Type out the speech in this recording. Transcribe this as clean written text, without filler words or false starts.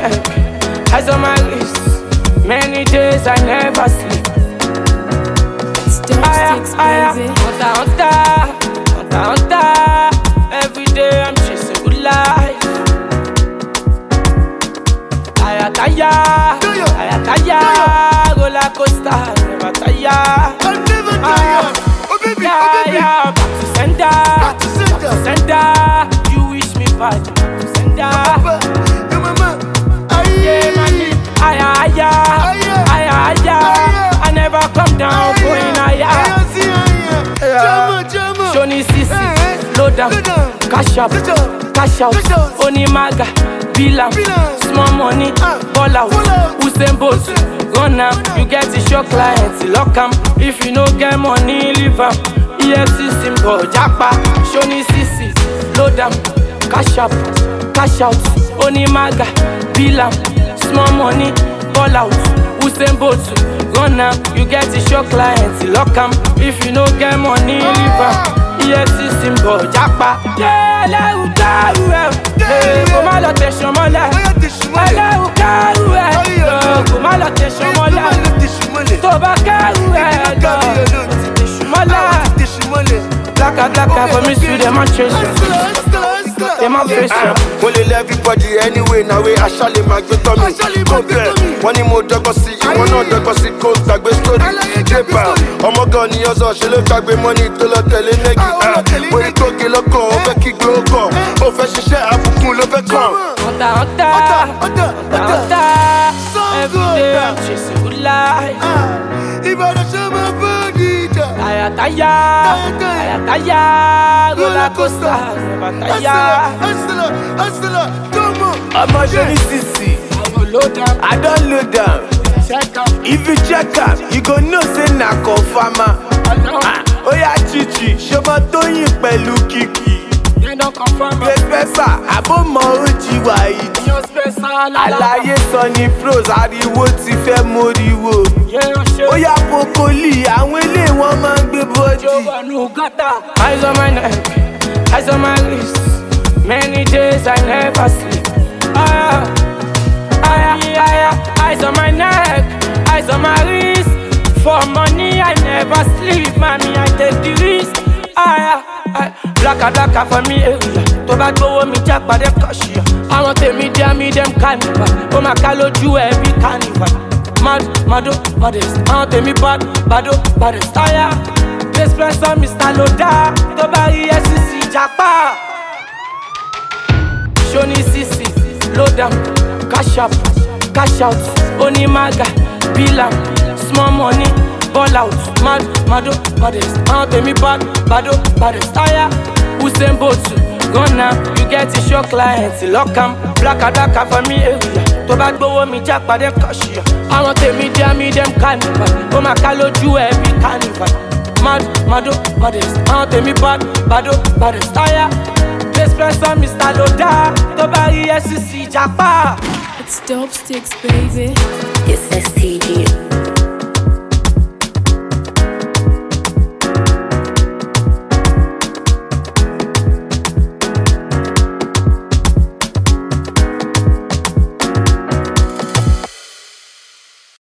neck, eyes on my wrist. Many days I never sleep. Sticks, baby. Hunter. Every day I'm chasing good life. Taya, roller coaster, never tire. I'm never tired. Oh baby, Back to sender. You wish me bad, back to sender. Hey mama, Yeah, man, I never come down, going higher. Jama. Shoni Sisi, low down, cash up, cash out, Onimaga, Bilam, small money, ball out, Usain Bolt, run am, you get it, your clients, lock am. If you no get money, leave am. EFC symbol, Japa, Shoni Sisi, low down, cash up, cash out, Onimaga, Bilam, small money, ball out, Usain Bolt, run am, you get it, your clients, lock am. If you no get money, leave am. EFC symbol, Japa. Yeah, let you go, come on, let you mole. Come on, let you mole. Toba Blacka, for me, see them on treasure. Them on treasure. Only everybody anyway, now we actually make you tell me. Compare, one more dog see you, one other dog see cold tag with story. Paper, oh my god, you also she look back with money to the telenegi. When you talk, you look on, over kick go go. Over she share up, cool over come. Hunter. Every day I'm chasing good life. If I don't show my body, Taya, roller coaster, never tire. Hustler, come on. I'm a Shoni Sisi. I don't load down. If you check out, you go know say na confirma. Oh yeah, Chichi, Shoba Toyin pẹ̀lú Kiki. Pẹ́sà, àbọ̀mọ̀ ojì wà ìdí. Àlàyé sọ ni pros, ariwo ti fẹ́ moriwo. Ó yá Pokoli, àwọn ilé wọn máa ń gbé bọ́dì. Eyes on my neck, eyes on my wrist. Many days I never sleep. Eyes on my neck, eyes on my wrist. For money I never sleep, mommy I take the risk. Blacka for me area. To bad go me jack by them cashier. I want to meet them carnival. Oh my caloju every carnival. Modest. I want to me baddest. Tire. This person Mr. Loda. To buy SCC Japa. Shoni Sisi, low down, cash up, cash out, Onimaga, Bilam, small money, ball out, modest. I want to me baddest. Tire, Usain Bolt, run am, you get it, your clients, lock am. Blacka for me area. To bad go me jack by them cashier. I want to meet them carnival. Oh my caloju every carnival. Modest. I want to me baddest. Tire. This person Mr. Loda. To buy SCC Japa. It's Dope Sticks, baby. It's STG.